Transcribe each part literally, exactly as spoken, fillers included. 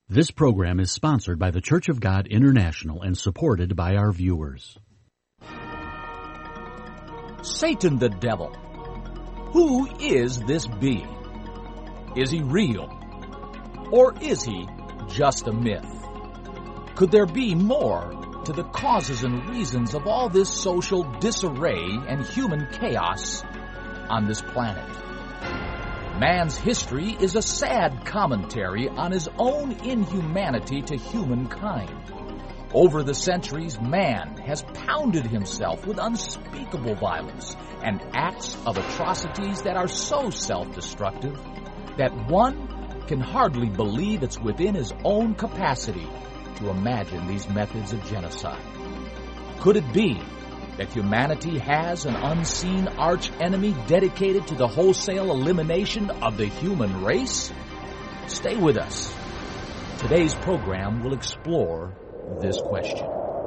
This program is sponsored by the Church of God International and supported by our viewers. Satan the devil. Who is this being? Is he real? Or is he just a myth? Could there be more to the causes and reasons of all this social disarray and human chaos on this planet? Man's history is a sad commentary on his own inhumanity to humankind. Over the centuries, man has pounded himself with unspeakable violence and acts of atrocities that are so self-destructive that one can hardly believe it's within his own capacity to imagine these methods of genocide. Could it be that humanity has an unseen arch-enemy dedicated to the wholesale elimination of the human race? Stay with us. Today's program will explore this question.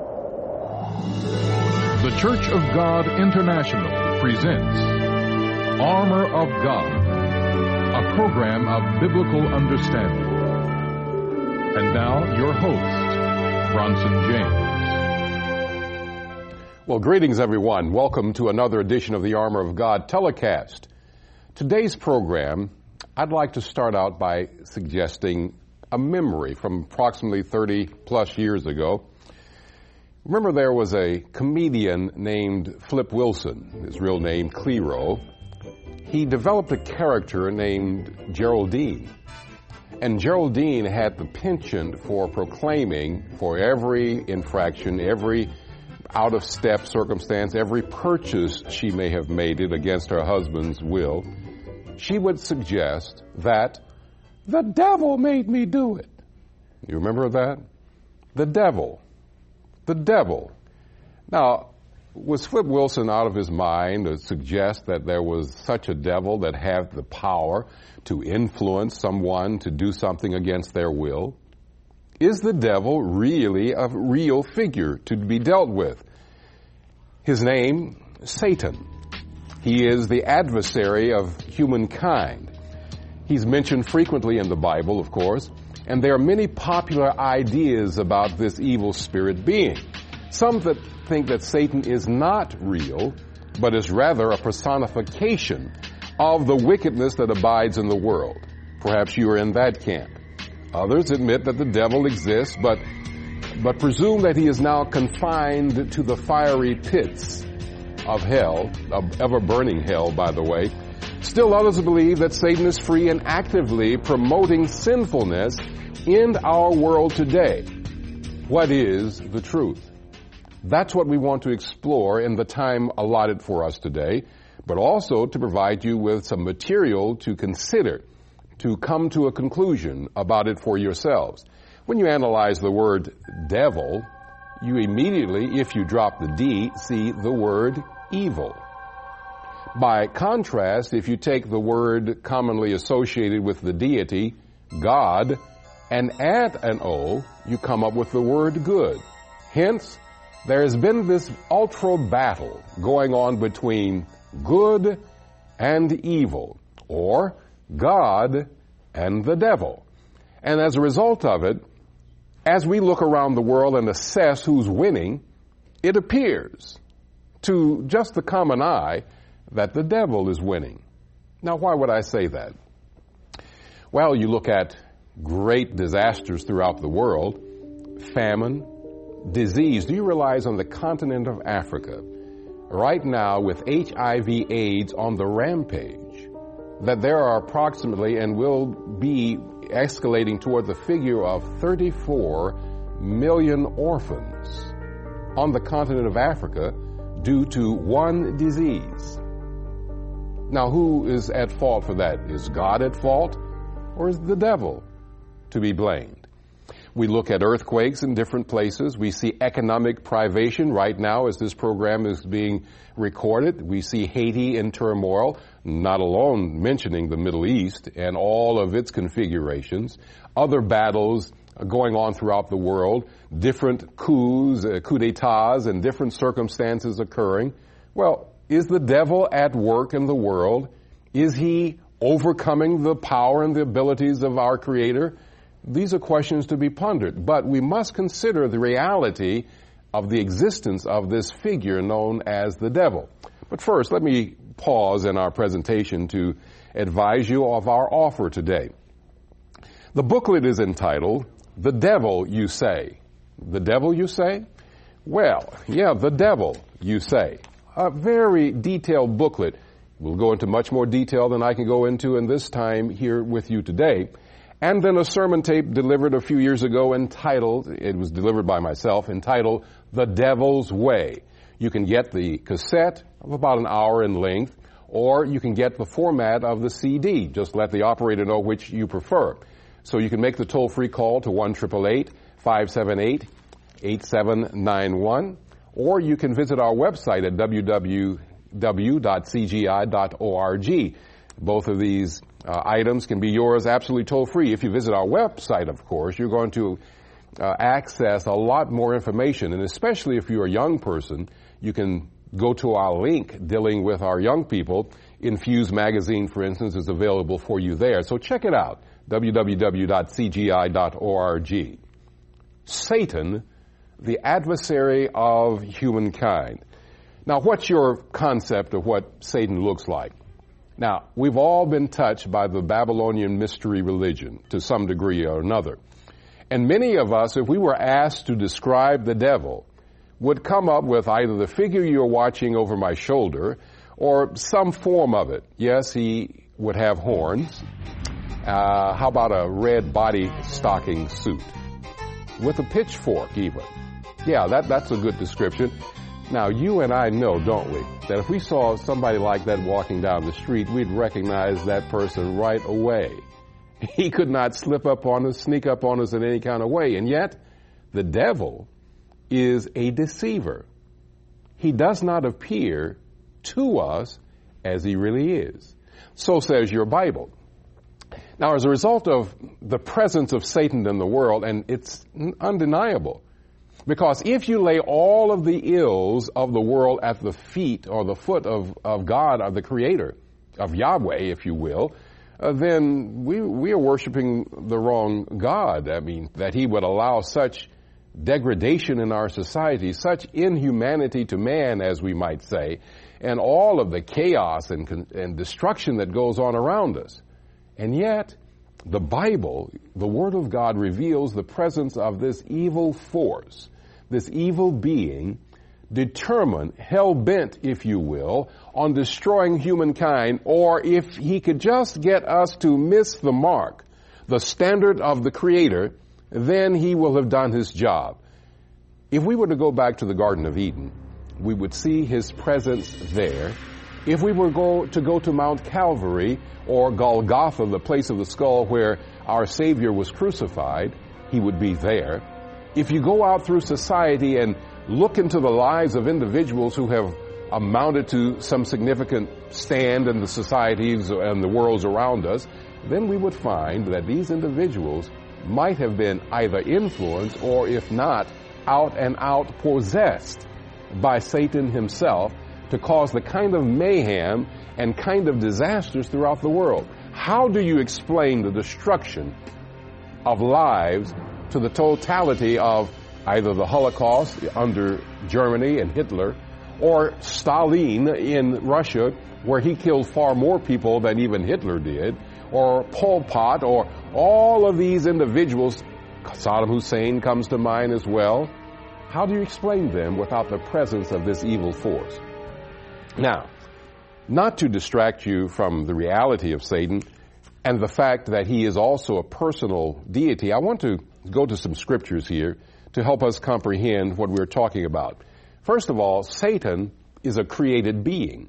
The Church of God International presents Armor of God, a program of biblical understanding. And now, your host, Bronson James. Well, greetings, everyone. Welcome to another edition of the Armor of God telecast. Today's program, I'd like to start out by suggesting a memory from approximately thirty plus years ago. Remember, there was a comedian named Flip Wilson, his real name Clero. He developed a character named Geraldine. And Geraldine had the penchant for proclaiming for every infraction, every out-of-step circumstance, every purchase she may have made it against her husband's will, she would suggest that the devil made me do it. You remember that? The devil. The devil. Now, was Flip Wilson out of his mind to suggest that there was such a devil that had the power to influence someone to do something against their will? Is the devil really a real figure to be dealt with? His name, Satan. He is the adversary of humankind. He's mentioned frequently in the Bible, of course, and there are many popular ideas about this evil spirit being. Some that think that Satan is not real, but is rather a personification of the wickedness that abides in the world. Perhaps you are in that camp. Others admit that the devil exists, but but presume that he is now confined to the fiery pits of hell, of ever-burning hell, by the way. Still others believe that Satan is free and actively promoting sinfulness in our world today. What is the truth? That's what we want to explore in the time allotted for us today, but also to provide you with some material to consider, to come to a conclusion about it for yourselves. When you analyze the word devil, you immediately, if you drop the D, see the word evil. By contrast, if you take the word commonly associated with the deity, God, and add an O, you come up with the word good. Hence, there has been this ultra battle going on between good and evil, or God and the devil. And as a result of it, as we look around the world and assess who's winning, it appears to just the common eye that the devil is winning. Now, why would I say that? Well, you look at great disasters throughout the world, famine, disease. Do you realize on the continent of Africa, right now with H I V AIDS on the rampage, that there are approximately and will be escalating toward the figure of thirty-four million orphans on the continent of Africa due to one disease. Now, who is at fault for that? Is God at fault, or is the devil to be blamed? We look at earthquakes in different places. We see economic privation right now as this program is being recorded. We see Haiti in turmoil, not alone mentioning the Middle East and all of its configurations. Other battles going on throughout the world, different coups, uh, coups d'etats, and different circumstances occurring. Well, is the devil at work in the world? Is he overcoming the power and the abilities of our Creator? These are questions to be pondered, but we must consider the reality of the existence of this figure known as the devil. But first, let me pause in our presentation to advise you of our offer today. The booklet is entitled, The Devil, You Say. The Devil, You Say? Well, yeah, the devil, you say. A very detailed booklet. We'll go into much more detail than I can go into in this time here with you today. And then a sermon tape delivered a few years ago entitled, it was delivered by myself, entitled, The Devil's Way. You can get the cassette of about an hour in length, or you can get the format of the C D. Just let the operator know which you prefer. So you can make the toll-free call to one eight eight eight, five seven eight, eight seven nine one, or you can visit our website at w w w dot c g i dot org. Both of these uh, items can be yours absolutely toll-free. If you visit our website, of course, you're going to uh, access a lot more information, and especially if you're a young person, you can go to our link dealing with our young people. Infuse magazine, for instance, is available for you there. So check it out, w w w dot c g i dot org. Satan, the adversary of humankind. Now, what's your concept of what Satan looks like? Now, we've all been touched by the Babylonian mystery religion to some degree or another. And many of us, if we were asked to describe the devil, would come up with either the figure you're watching over my shoulder or some form of it. Yes, he would have horns. Uh, how about a red body stocking suit? With a pitchfork, even. Yeah, that, that's a good description. Now, you and I know, don't we, that if we saw somebody like that walking down the street, we'd recognize that person right away. He could not slip up on us, sneak up on us in any kind of way. And yet, the devil is a deceiver. He does not appear to us as he really is. So says your Bible. Now, as a result of the presence of Satan in the world, and it's undeniable, because if you lay all of the ills of the world at the feet or the foot of, of God, or the Creator, of Yahweh, if you will, uh, then we, we are worshiping the wrong God. I mean, that He would allow such degradation in our society, such inhumanity to man, as we might say, and all of the chaos and, and destruction that goes on around us. And yet, the Bible, the Word of God, reveals the presence of this evil force, this evil being, determined, hell-bent, if you will, on destroying humankind, or if he could just get us to miss the mark, the standard of the Creator, then he will have done his job. If we were to go back to the Garden of Eden, we would see his presence there. If we were go, to go to Mount Calvary or Golgotha, the place of the skull where our Savior was crucified, he would be there. If you go out through society and look into the lives of individuals who have amounted to some significant stand in the societies and the worlds around us, then we would find that these individuals might have been either influenced or, if not, out and out possessed by Satan himself to cause the kind of mayhem and kind of disasters throughout the world. How do you explain the destruction of lives to the totality of either the Holocaust under Germany and Hitler, or Stalin in Russia, where he killed far more people than even Hitler did, or Pol Pot, or all of these individuals? Saddam Hussein comes to mind as well. How do you explain them without the presence of this evil force? Now, not to distract you from the reality of Satan and the fact that he is also a personal deity, I want to go to some scriptures here to help us comprehend what we're talking about. First of all, Satan is a created being.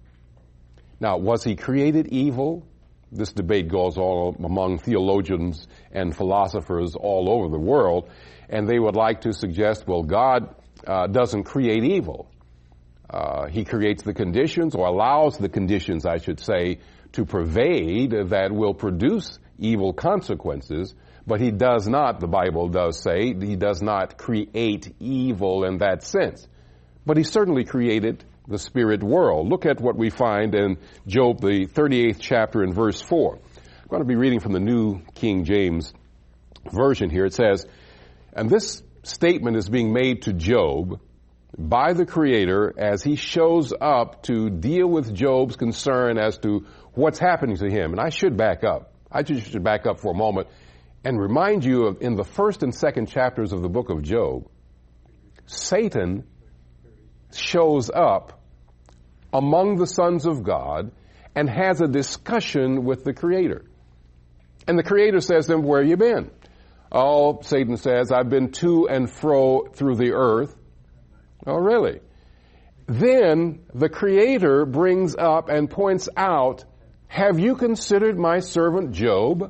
Now, was he created evil? This debate goes on among theologians and philosophers all over the world, and they would like to suggest, well, God uh, doesn't create evil. Uh, he creates the conditions, or allows the conditions, I should say, to pervade that will produce evil consequences, but he does not, the Bible does say, he does not create evil in that sense. But he certainly created the spirit world. Look at what we find in Job, the thirty-eighth chapter, in verse four. I'm going to be reading from the New King James version here, it says, and this statement is being made to Job by the Creator as he shows up to deal with Job's concern as to what's happening to him. And I should back up. I just should back up for a moment and remind you of in the first and second chapters of the book of Job, Satan shows up among the sons of God and has a discussion with the Creator. And the Creator says to him, where have you been? Oh, Satan says, I've been to and fro through the earth. Oh, really? Then the Creator brings up and points out, have you considered my servant Job?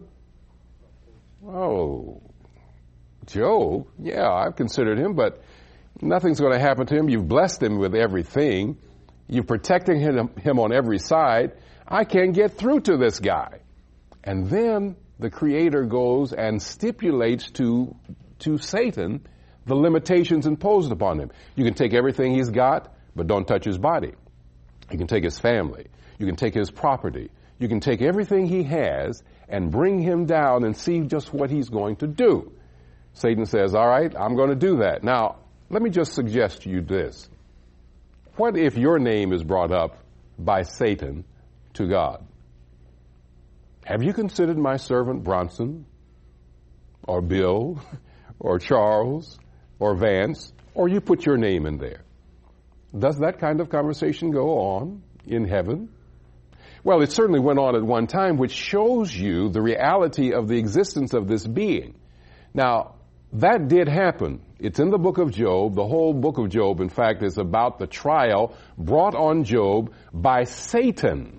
Oh, Job? Yeah, I've considered him, but nothing's going to happen to him. You've blessed him with everything. You're protecting him, him on every side. I can't get through to this guy. And then the Creator goes and stipulates to, to Satan the limitations imposed upon him. You can take everything he's got, but don't touch his body. You can take his family. You can take his property. You can take everything he has and bring him down and see just what he's going to do. Satan says, all right, I'm going to do that. Now, let me just suggest to you this. What if your name is brought up by Satan to God? Have you considered my servant Bronson or Bill or Charles or Vance, or you put your name in there? Does that kind of conversation go on in heaven? Well, it certainly went on at one time, which shows you the reality of the existence of this being. Now, that did happen. It's in the book of Job. The whole book of Job, in fact, is about the trial brought on Job by Satan.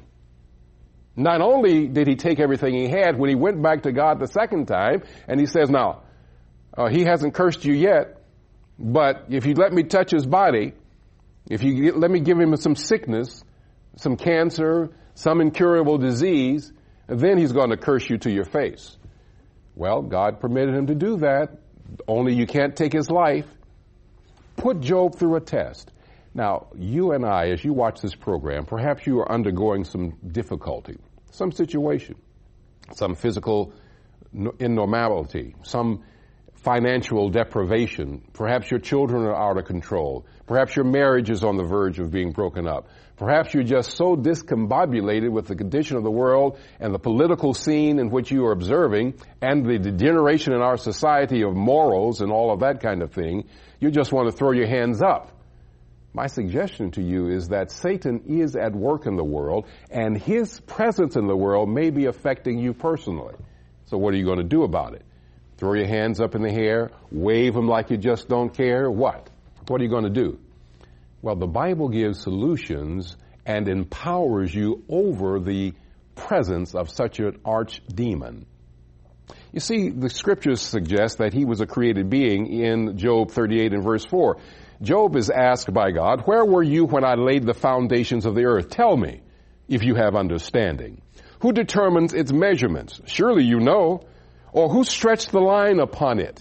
Not only did he take everything he had, when he went back to God the second time, and he says, now, uh, he hasn't cursed you yet, but if you let me touch his body, if you get, let me give him some sickness, some cancer, some incurable disease, then he's going to curse you to your face. Well, God permitted him to do that. Only you can't take his life. Put Job through a test. Now, you and I, as you watch this program, perhaps you are undergoing some difficulty, some situation, some physical abnormality, some financial deprivation. Perhaps your children are out of control. Perhaps your marriage is on the verge of being broken up. Perhaps you're just so discombobulated with the condition of the world and the political scene in which you are observing and the degeneration in our society of morals and all of that kind of thing, you just want to throw your hands up. My suggestion to you is that Satan is at work in the world, and his presence in the world may be affecting you personally. So what are you going to do about it? Throw your hands up in the air, wave them like you just don't care? What? What are you going to do? Well, the Bible gives solutions and empowers you over the presence of such an archdemon. You see, the scriptures suggest that he was a created being in Job thirty-eight and verse four. Job is asked by God, where were you when I laid the foundations of the earth? Tell me, if you have understanding. Who determines its measurements? Surely you know. Or who stretched the line upon it?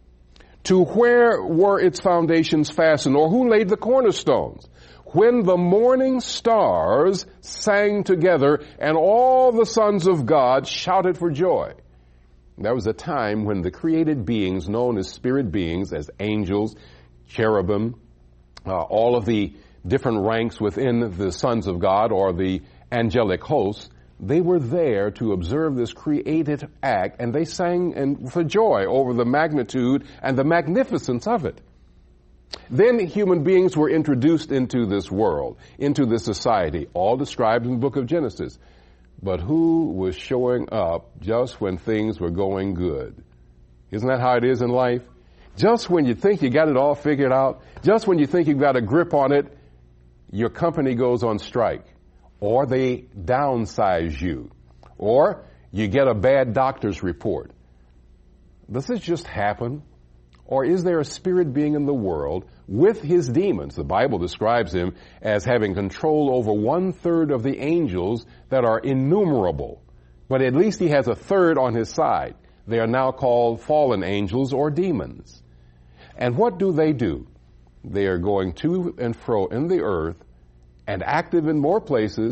To where were its foundations fastened? Or who laid the cornerstones? When the morning stars sang together and all the sons of God shouted for joy. There was a time when the created beings known as spirit beings, as angels, cherubim, uh, all of the different ranks within the sons of God or the angelic hosts, they were there to observe this created act, and they sang and for joy over the magnitude and the magnificence of it. Then human beings were introduced into this world, into this society, all described in the book of Genesis. But who was showing up just when things were going good? Isn't that how it is in life? Just when you think you got it all figured out, just when you think you've got a grip on it, your company goes on strike. Or they downsize you. Or you get a bad doctor's report. Does this just happen? Or is there a spirit being in the world with his demons? The Bible describes him as having control over one third of the angels that are innumerable. But at least he has a third on his side. They are now called fallen angels or demons. And what do they do? They are going to and fro in the earth and active in more places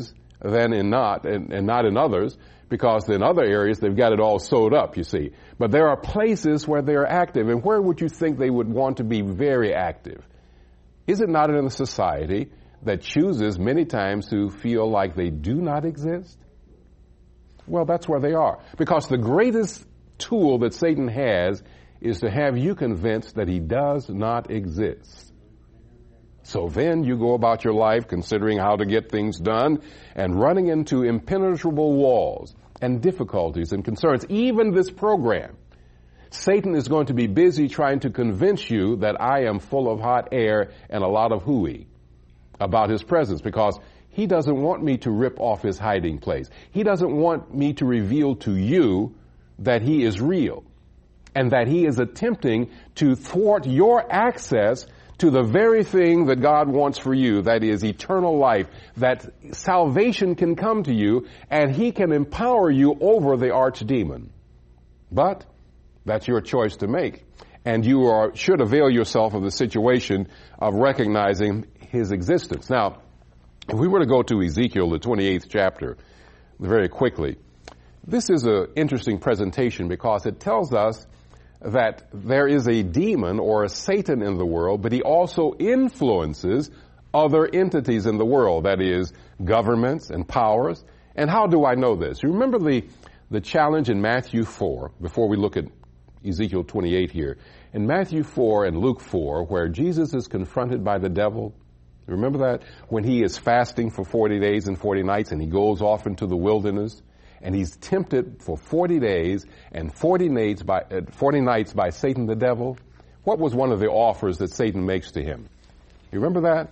than in not, and, and not in others, because in other areas they've got it all sewed up, you see. But there are places where they're active, and where would you think they would want to be very active? Is it not in a society that chooses many times to feel like they do not exist? Well, that's where they are. Because the greatest tool that Satan has is to have you convinced that he does not exist. So then you go about your life considering how to get things done and running into impenetrable walls and difficulties and concerns. Even this program, Satan is going to be busy trying to convince you that I am full of hot air and a lot of hooey about his presence, because he doesn't want me to rip off his hiding place. He doesn't want me to reveal to you that he is real and that he is attempting to thwart your access to the very thing that God wants for you, that is eternal life, that salvation can come to you, and he can empower you over the archdemon. But that's your choice to make. And you are, should avail yourself of the situation of recognizing his existence. Now, if we were to go to Ezekiel, the twenty-eighth chapter, very quickly, this is an interesting presentation because it tells us that there is a demon or a Satan in the world, but he also influences other entities in the world, that is, governments and powers. And how do I know this? You remember the, the challenge in Matthew four, before we look at Ezekiel twenty-eight here. In Matthew four and Luke four, where Jesus is confronted by the devil, remember that? When he is fasting for forty days and forty nights and he goes off into the wilderness, and he's tempted for forty days and forty nights by, uh, forty nights by Satan the devil. What was one of the offers that Satan makes to him? You remember that?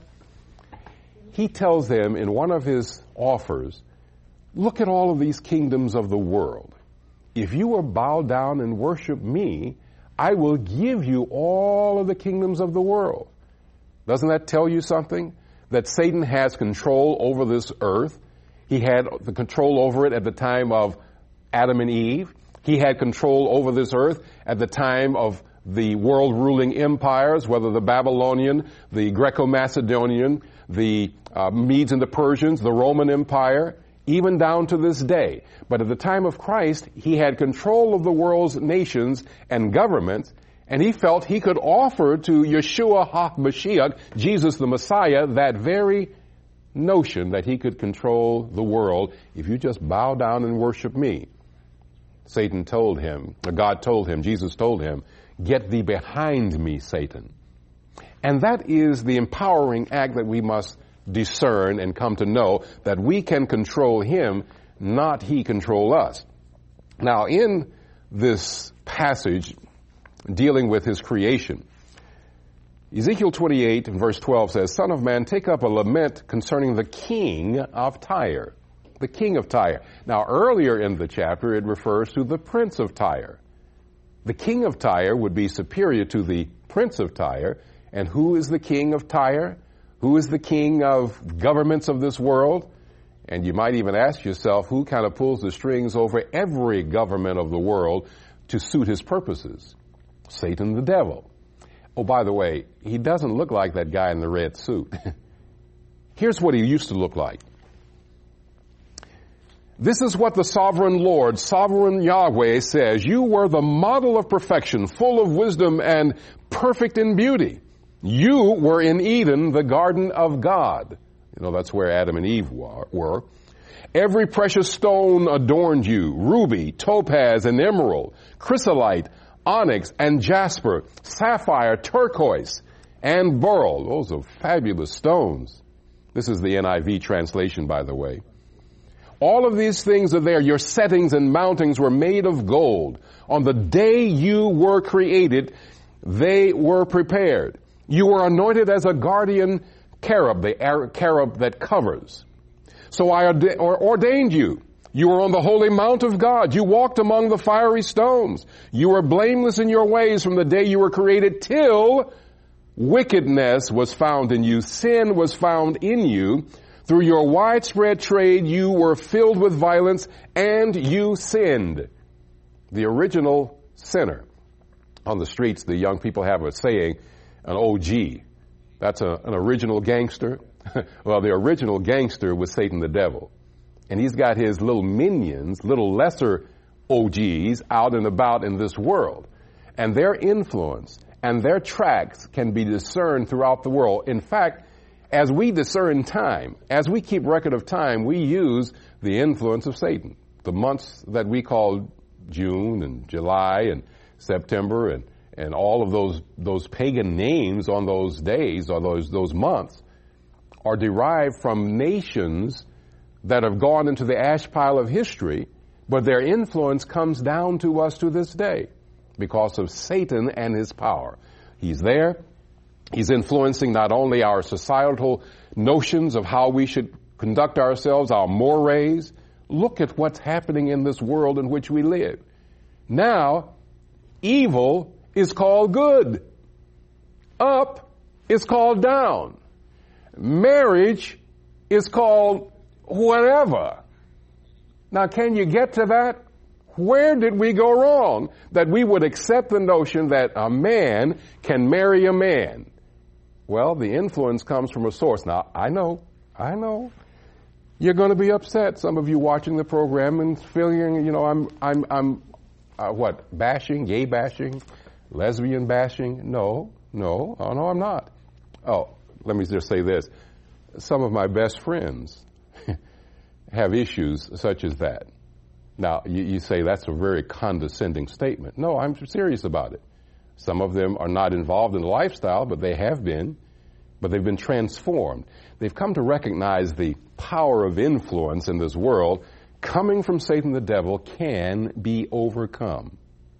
He tells them in one of his offers, look at all of these kingdoms of the world. If you will bow down and worship me, I will give you all of the kingdoms of the world. Doesn't that tell you something? That Satan has control over this earth. He had the control over it at the time of Adam and Eve. He had control over this earth at the time of the world-ruling empires, whether the Babylonian, the Greco-Macedonian, the uh, Medes and the Persians, the Roman Empire, even down to this day. But at the time of Christ, he had control of the world's nations and governments, and he felt he could offer to Yeshua HaMashiach, Jesus the Messiah, that very notion that he could control the world if you just bow down and worship me. Satan told him, or God told him, Jesus told him, get thee behind me, Satan. And that is the empowering act that we must discern and come to know, that we can control him, not he control us. Now, in this passage dealing with his creation, Ezekiel twenty-eight and verse twelve says, Son of man, take up a lament concerning the king of Tyre. The king of Tyre. Now, earlier in the chapter, it refers to the prince of Tyre. The king of Tyre would be superior to the prince of Tyre. And who is the king of Tyre? Who is the king of governments of this world? And you might even ask yourself, who kind of pulls the strings over every government of the world to suit his purposes? Satan the devil. Oh, by the way, he doesn't look like that guy in the red suit. Here's what he used to look like. This is what the sovereign Lord, sovereign Yahweh says. You were the model of perfection, full of wisdom and perfect in beauty. You were in Eden, the garden of God. You know, that's where Adam and Eve were. Every precious stone adorned you, ruby, topaz, and emerald, chrysolite, onyx, and jasper, sapphire, turquoise, and beryl. Those are fabulous stones. This is the N I V translation, by the way. All of these things are there. Your settings and mountings were made of gold. On the day you were created, they were prepared. You were anointed as a guardian cherub, the cherub that covers. So I ordained you. You were on the holy mount of God. You walked among the fiery stones. You were blameless in your ways from the day you were created till wickedness was found in you. Sin was found in you. Through your widespread trade, you were filled with violence and you sinned. The original sinner. On the streets, the young people have a saying, an O G. That's a, an original gangster. Well, the original gangster was Satan the devil. And he's got his little minions, little lesser O Gs out and about in this world. And their influence and their tracks can be discerned throughout the world. In fact, as we discern time, as we keep record of time, we use the influence of Satan. The months that we call June and July and September and, and all of those those pagan names on those days or those those months are derived from nations that have gone into the ash pile of history, but their influence comes down to us to this day because of Satan and his power. He's there. He's influencing not only our societal notions of how we should conduct ourselves, our mores. Look at what's happening in this world in which we live. Now, evil is called good. Up is called down. Marriage is called whatever. Now, can you get to that? Where did we go wrong that we would accept the notion that a man can marry a man? Well, the influence comes from a source. Now, I know, I know. You're going to be upset, some of you watching the program and feeling, you know, I'm, I'm, I'm, uh, what, bashing, gay bashing, lesbian bashing? No, no, oh, no, I'm not. Oh, let me just say this. Some of my best friends have issues such as that. Now, you, you say that's a very condescending statement. No, I'm serious about it. Some of them are not involved in the lifestyle, but they have been. But they've been transformed. They've come to recognize the power of influence in this world coming from Satan the devil can be overcome.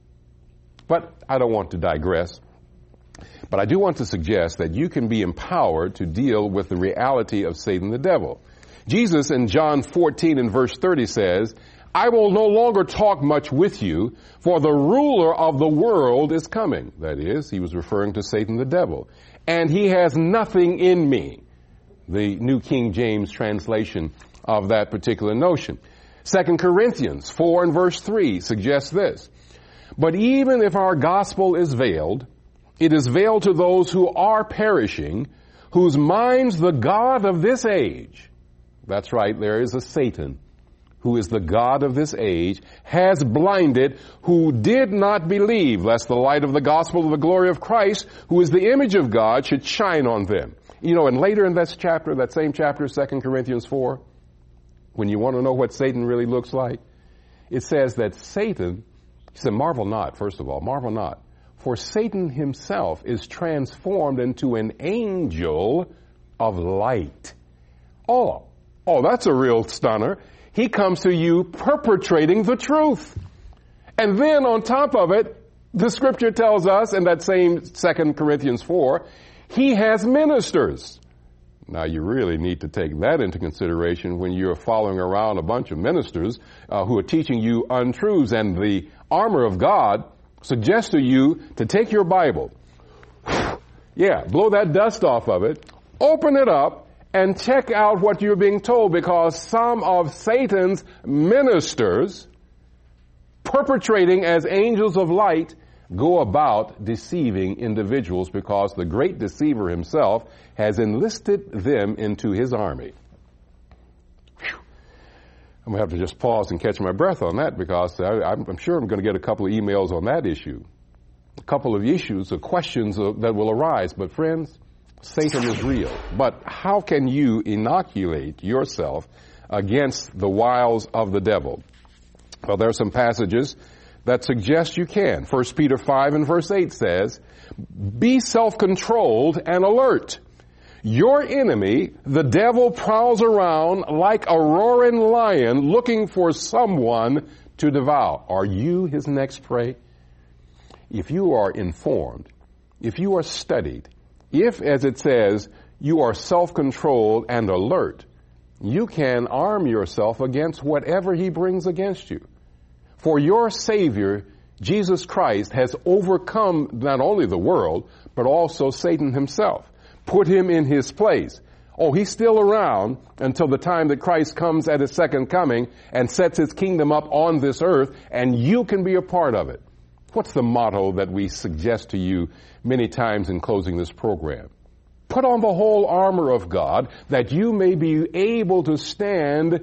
But I don't want to digress. But I do want to suggest that you can be empowered to deal with the reality of Satan the devil. Jesus in John fourteen and verse thirty says, I will no longer talk much with you, for the ruler of the world is coming. That is, he was referring to Satan the devil. And he has nothing in me. The New King James translation of that particular notion. Second Corinthians four and verse three suggests this. But even if our gospel is veiled, it is veiled to those who are perishing, whose minds the God of this age, that's right, there is a Satan, who is the God of this age, has blinded, who did not believe, lest the light of the gospel of the glory of Christ, who is the image of God, should shine on them. You know, and later in this chapter, that same chapter, Second Corinthians four, when you want to know what Satan really looks like, it says that Satan, he said, marvel not, first of all, marvel not, for Satan himself is transformed into an angel of light. Oh, oh, that's a real stunner. He comes to you perpetrating the truth. And then on top of it, the scripture tells us in that same Second Corinthians four, he has ministers. Now you really need to take that into consideration when you're following around a bunch of ministers uh, who are teaching you untruths. And the armor of God suggests to you to take your Bible, yeah, blow that dust off of it, open it up, and check out what you're being told, because some of Satan's ministers, perpetrating as angels of light, go about deceiving individuals because the great deceiver himself has enlisted them into his army. Whew. I'm going to have to just pause and catch my breath on that, because I, I'm sure I'm going to get a couple of emails on that issue. A couple of issues or questions that will arise. But friends, Satan is real. But how can you inoculate yourself against the wiles of the devil? Well, there are some passages that suggest you can. First Peter five and verse eight says, be self-controlled and alert. Your enemy, the devil, prowls around like a roaring lion looking for someone to devour. Are you his next prey? If you are informed, if you are studied, if, as it says, you are self-controlled and alert, you can arm yourself against whatever he brings against you. For your Savior, Jesus Christ, has overcome not only the world, but also Satan himself. Put him in his place. Oh, he's still around until the time that Christ comes at his second coming and sets his kingdom up on this earth, and you can be a part of it. What's the motto that we suggest to you many times in closing this program? Put on the whole armor of God that you may be able to stand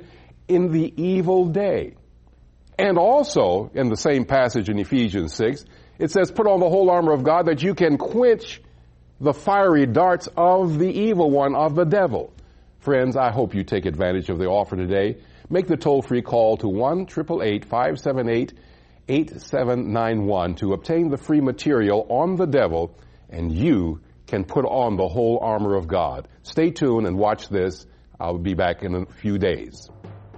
in the evil day. And also, in the same passage in Ephesians six, it says, put on the whole armor of God that you can quench the fiery darts of the evil one, of the devil. Friends, I hope you take advantage of the offer today. Make the toll-free call to one eight eight eight, five seven eight, eight seven nine one to obtain the free material on the devil, and you can put on the whole armor of God. Stay tuned and watch this. I'll be back in a few days.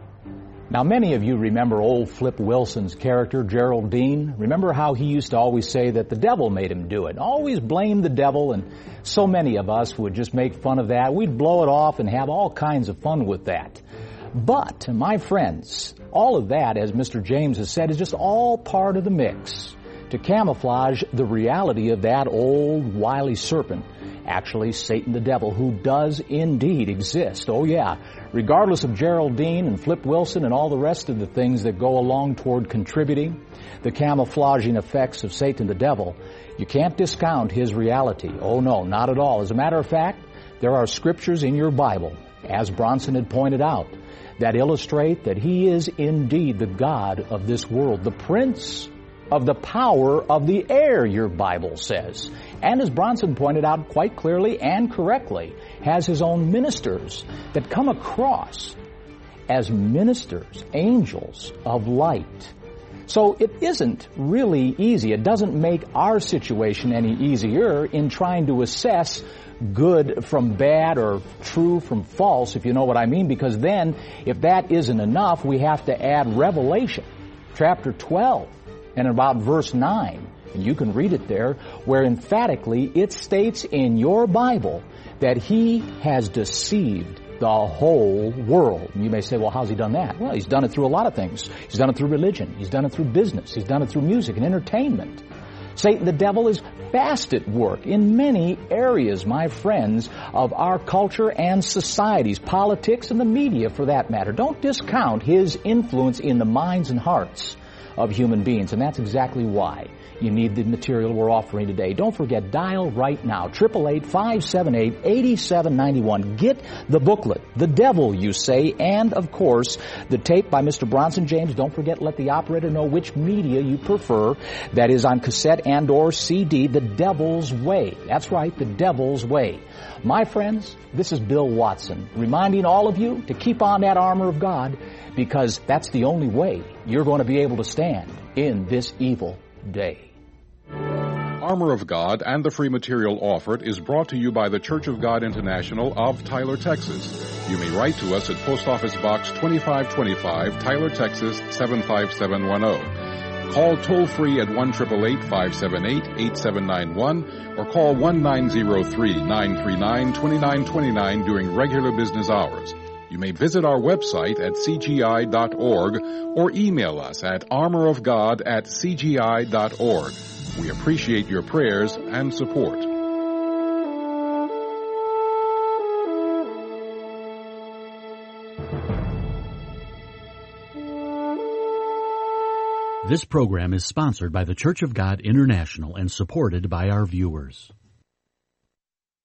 Now, many of you remember old Flip Wilson's character, Geraldine. Remember how he used to always say that the devil made him do it. Always blame the devil, and so many of us would just make fun of that. We'd blow it off and have all kinds of fun with that. But, my friends, all of that, as Mister James has said, is just all part of the mix to camouflage the reality of that old wily serpent, actually Satan the devil, who does indeed exist. Oh yeah, regardless of Geraldine and Flip Wilson and all the rest of the things that go along toward contributing the camouflaging effects of Satan the devil, you can't discount his reality. Oh no, not at all. As a matter of fact, there are scriptures in your Bible, as Bronson had pointed out, that illustrate that he is indeed the God of this world, the prince of the power of the air, your Bible says. And as Bronson pointed out quite clearly and correctly, has his own ministers that come across as ministers, angels of light. So it isn't really easy. It doesn't make our situation any easier in trying to assess good from bad or true from false, if you know what I mean, because then, if that isn't enough, we have to add Revelation, chapter twelve, and about verse nine, and you can read it there, where emphatically it states in your Bible that he has deceived the whole world. And you may say, well, how's he done that? Well, he's done it through a lot of things. He's done it through religion. He's done it through business. He's done it through music and entertainment. Satan the devil is fast at work in many areas, my friends, of our culture and societies, politics and the media for that matter. Don't discount his influence in the minds and hearts of human beings, and that's exactly why you need the material we're offering today. Don't forget, dial right now, eight eight eight, five seven eight, eight seven nine one. Get the booklet, The Devil, You Say, and, of course, the tape by Mister Bronson James. Don't forget, let the operator know which media you prefer. That is on cassette and or C D, The Devil's Way. That's right, The Devil's Way. My friends, this is Bill Watson, reminding all of you to keep on that armor of God, because that's the only way you're going to be able to stand in this evil day. Armor of God and the free material offered is brought to you by the Church of God International of Tyler, Texas. You may write to us at Post Office Box twenty-five twenty-five, Tyler, Texas seven five seven one zero. Call toll-free at one eight eight eight, five seven eight, eight seven nine one or call one nine zero three, nine three nine, two nine two nine during regular business hours. You may visit our website at c g i dot org or email us at armorofgod at c g i dot org. We appreciate your prayers and support. This program is sponsored by the Church of God International and supported by our viewers.